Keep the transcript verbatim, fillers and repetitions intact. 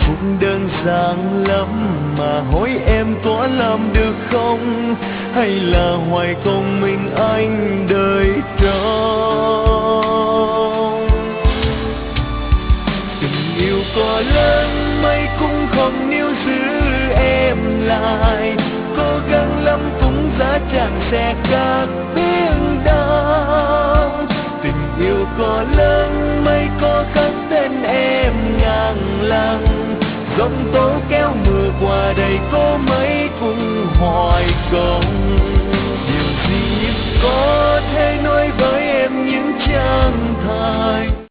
phúc đơn giản lắm mà hỏi em có làm được không, hay là hoài còn mình anh đợi trông. Tình yêu có lớn mấy cũng không níu giữ em lại, cố gắng lắm cũng giá chẳng sẽ cắt tiếng đau. Tình yêu có lớn mấy có khắc tên em ngang lăng, giông tố kéo mưa qua đây có mấy cũng hoài không. Điều gì có thể nói với em những chân thành.